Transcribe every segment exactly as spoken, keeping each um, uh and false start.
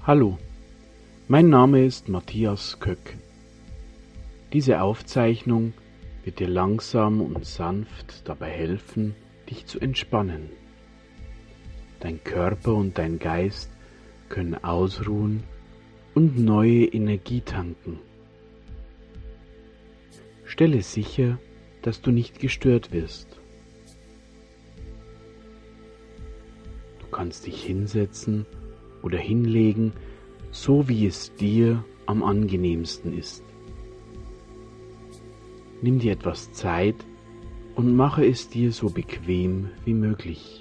Hallo, mein Name ist Matthias Köck. Diese Aufzeichnung wird dir langsam und sanft dabei helfen, dich zu entspannen. Dein Körper und dein Geist können ausruhen und neue Energie tanken. Stelle sicher, dass du nicht gestört wirst. Du kannst dich hinsetzen oder hinlegen, so wie es dir am angenehmsten ist. Nimm dir etwas Zeit und mache es dir so bequem wie möglich.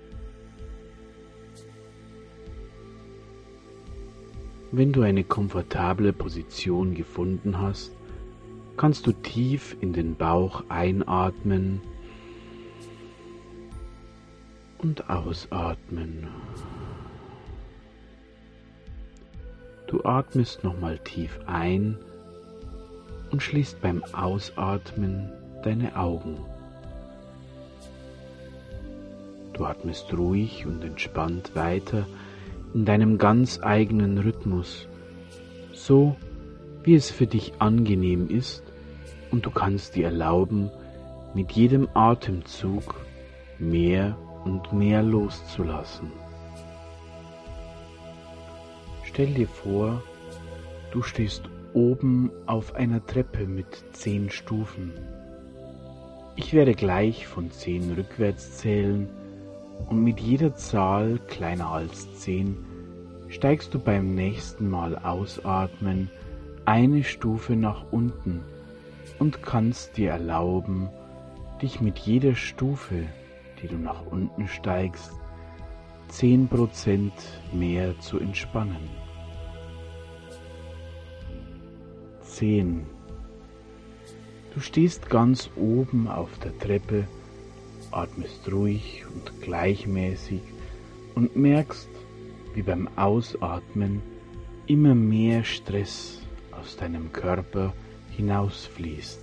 Wenn du eine komfortable Position gefunden hast, kannst du tief in den Bauch einatmen und ausatmen. Du atmest nochmal tief ein und schließt beim Ausatmen deine Augen. Du atmest ruhig und entspannt weiter in deinem ganz eigenen Rhythmus, so wie es für dich angenehm ist, und du kannst dir erlauben, mit jedem Atemzug mehr und mehr loszulassen. Stell dir vor, du stehst oben auf einer Treppe mit zehn Stufen. Ich werde gleich von zehn rückwärts zählen und mit jeder Zahl kleiner als zehn steigst du beim nächsten Mal ausatmen eine Stufe nach unten und kannst dir erlauben, dich mit jeder Stufe, die du nach unten steigst, zehn Prozent mehr zu entspannen. zehn. Du stehst ganz oben auf der Treppe, atmest ruhig und gleichmäßig und merkst, wie beim Ausatmen immer mehr Stress aus deinem Körper hinausfließt.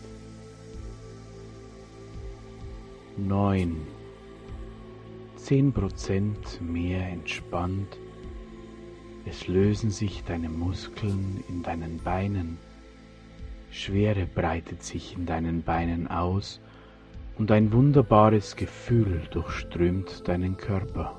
neun. zehn Prozent mehr entspannt. Es lösen sich deine Muskeln in deinen Beinen. Schwere breitet sich in deinen Beinen aus und ein wunderbares Gefühl durchströmt deinen Körper.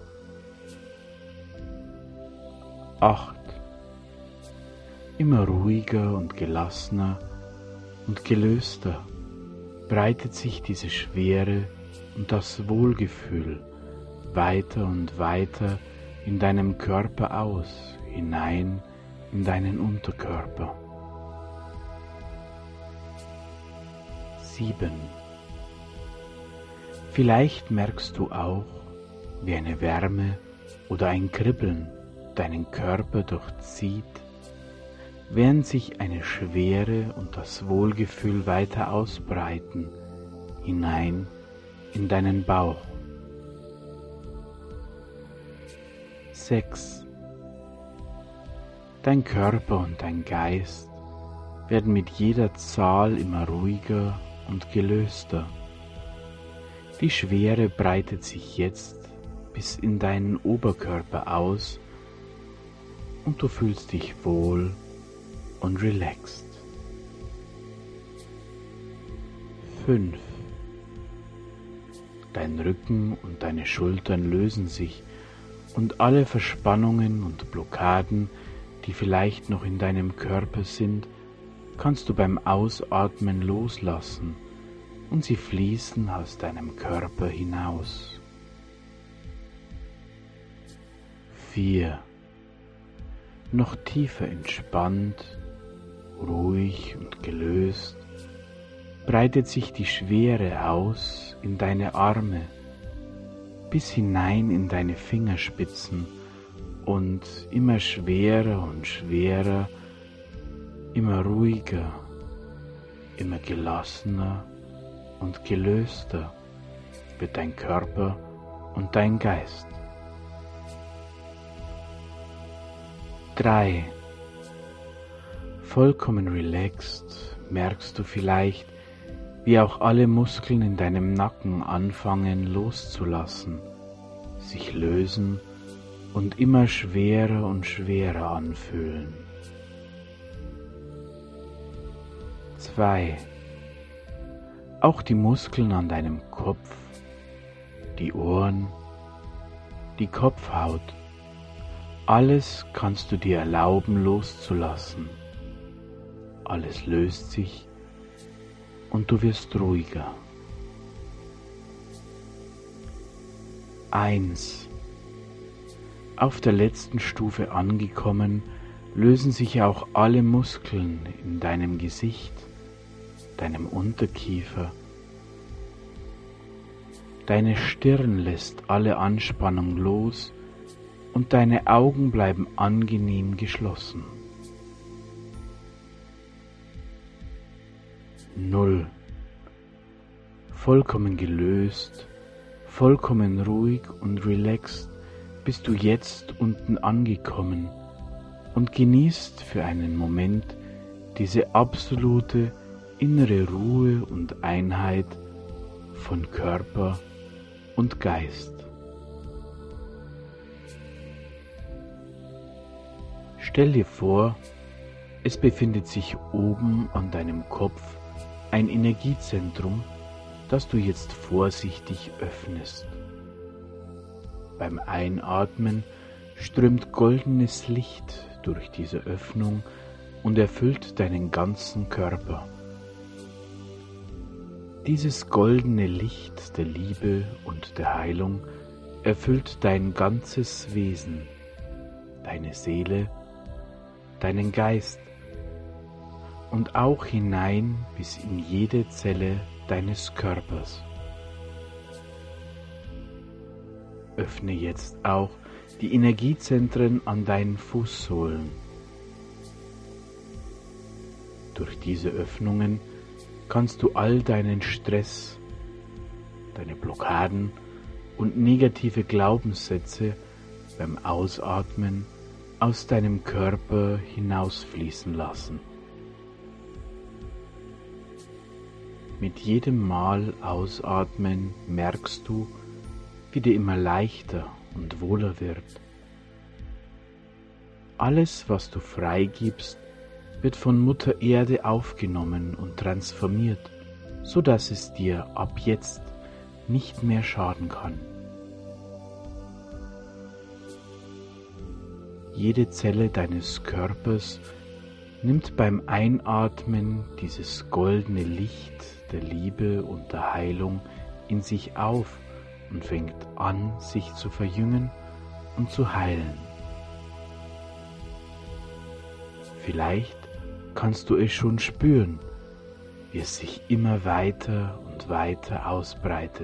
acht. Immer ruhiger und gelassener und gelöster breitet sich diese Schwere und das Wohlgefühl weiter und weiter in deinem Körper aus, hinein in deinen Unterkörper. sieben. Vielleicht merkst du auch, wie eine Wärme oder ein Kribbeln deinen Körper durchzieht, während sich eine Schwere und das Wohlgefühl weiter ausbreiten, hinein in deinen Bauch. sechs. Dein Körper und dein Geist werden mit jeder Zahl immer ruhiger und gelöster. Die Schwere breitet sich jetzt bis in deinen Oberkörper aus und du fühlst dich wohl und relaxed. fünf. Dein Rücken und deine Schultern lösen sich und alle Verspannungen und Blockaden, die vielleicht noch in deinem Körper sind, kannst du beim Ausatmen loslassen und sie fließen aus deinem Körper hinaus. vier. Noch tiefer entspannt, ruhig und gelöst, breitet sich die Schwere aus in deine Arme, bis hinein in deine Fingerspitzen und immer schwerer und schwerer, immer ruhiger, immer gelassener und gelöster wird dein Körper und dein Geist. drei. Vollkommen relaxed merkst du vielleicht, wie auch alle Muskeln in deinem Nacken anfangen loszulassen, sich lösen und immer schwerer und schwerer anfühlen. Zwei. Auch die Muskeln an deinem Kopf, die Ohren, die Kopfhaut, alles kannst du dir erlauben loszulassen. Alles löst sich und du wirst ruhiger. Eins. Auf der letzten Stufe angekommen, lösen sich auch alle Muskeln in deinem Gesicht, deinem Unterkiefer. Deine Stirn lässt alle Anspannung los und deine Augen bleiben angenehm geschlossen. Null. Vollkommen gelöst, vollkommen ruhig und relaxed bist du jetzt unten angekommen und genießt für einen Moment diese absolute innere Ruhe und Einheit von Körper und Geist. Stell dir vor, es befindet sich oben an deinem Kopf ein Energiezentrum, das du jetzt vorsichtig öffnest. Beim Einatmen strömt goldenes Licht durch diese Öffnung und erfüllt deinen ganzen Körper. Dieses goldene Licht der Liebe und der Heilung erfüllt dein ganzes Wesen, deine Seele, deinen Geist und auch hinein bis in jede Zelle deines Körpers. Öffne jetzt auch die Energiezentren an deinen Fußsohlen. Durch diese Öffnungen kannst du all deinen Stress, deine Blockaden und negative Glaubenssätze beim Ausatmen aus deinem Körper hinausfließen lassen. Mit jedem Mal Ausatmen merkst du, wie dir immer leichter und wohler wird. Alles, was du freigibst, wird von Mutter Erde aufgenommen und transformiert, so dass es dir ab jetzt nicht mehr schaden kann. Jede Zelle deines Körpers nimmt beim Einatmen dieses goldene Licht der Liebe und der Heilung in sich auf und fängt an, sich zu verjüngen und zu heilen. Vielleicht kannst du es schon spüren, wie es sich immer weiter und weiter ausbreitet.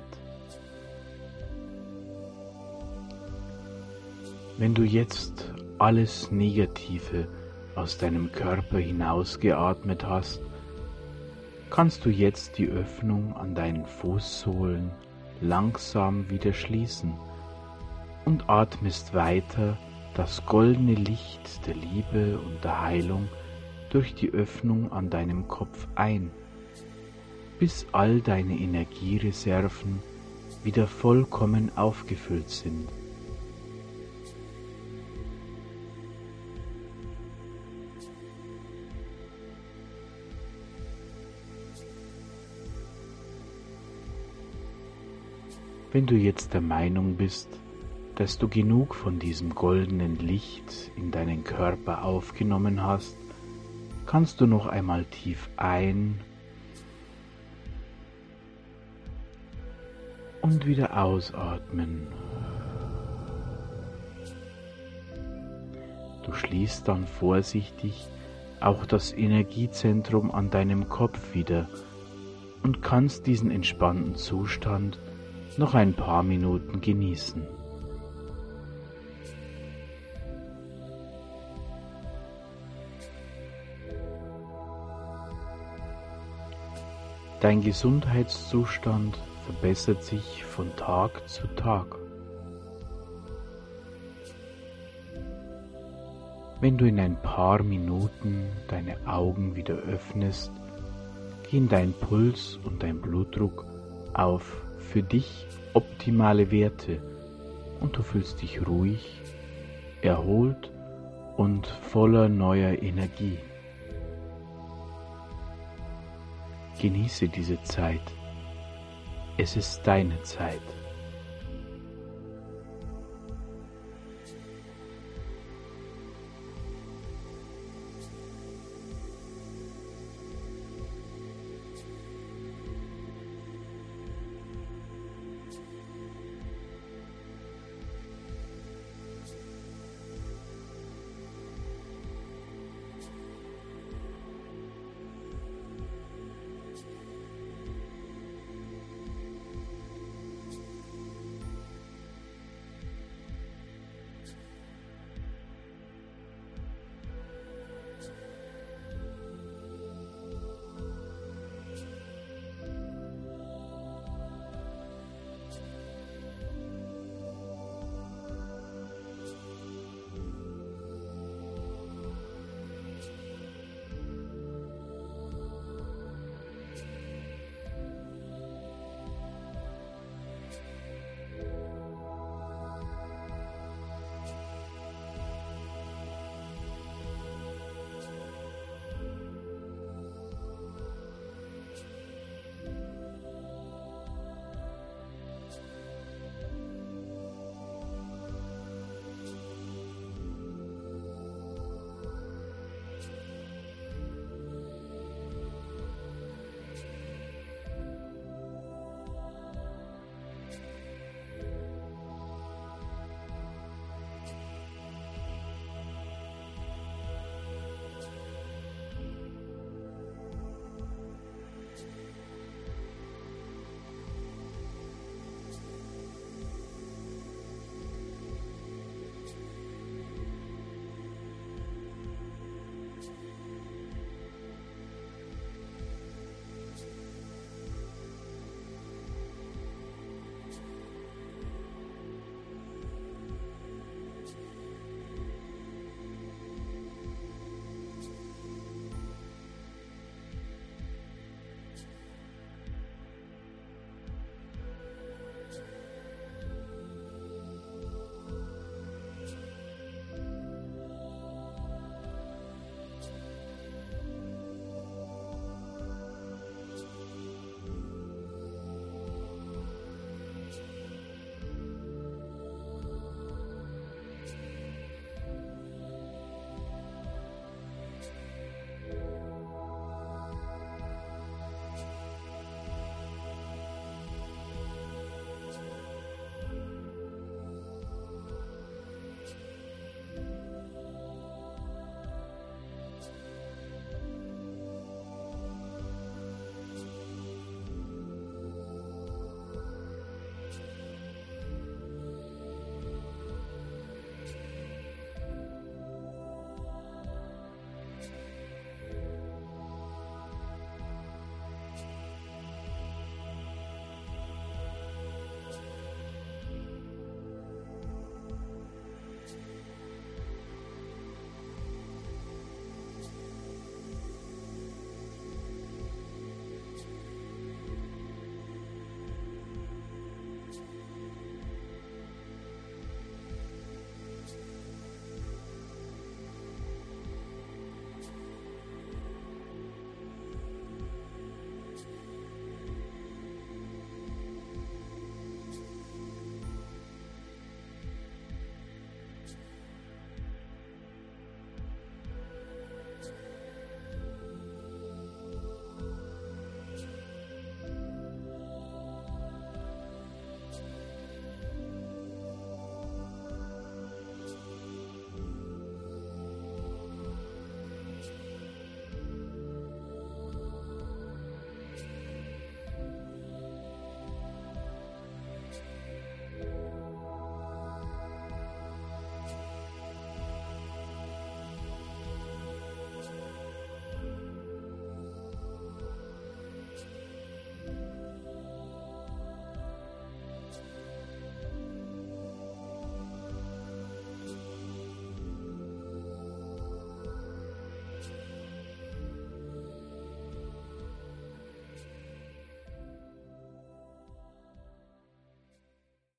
Wenn du jetzt alles Negative aus deinem Körper hinausgeatmet hast, kannst du jetzt die Öffnung an deinen Fußsohlen langsam wieder schließen und atmest weiter das goldene Licht der Liebe und der Heilung durch die Öffnung an deinem Kopf ein, bis all deine Energiereserven wieder vollkommen aufgefüllt sind. Wenn du jetzt der Meinung bist, dass du genug von diesem goldenen Licht in deinen Körper aufgenommen hast, kannst du noch einmal tief ein und wieder ausatmen. Du schließt dann vorsichtig auch das Energiezentrum an deinem Kopf wieder und kannst diesen entspannten Zustand noch ein paar Minuten genießen. Dein Gesundheitszustand verbessert sich von Tag zu Tag. Wenn du in ein paar Minuten deine Augen wieder öffnest, gehen dein Puls und dein Blutdruck auf für dich optimale Werte und du fühlst dich ruhig erholt und voller neuer Energie. Genieße diese Zeit. Es ist deine Zeit.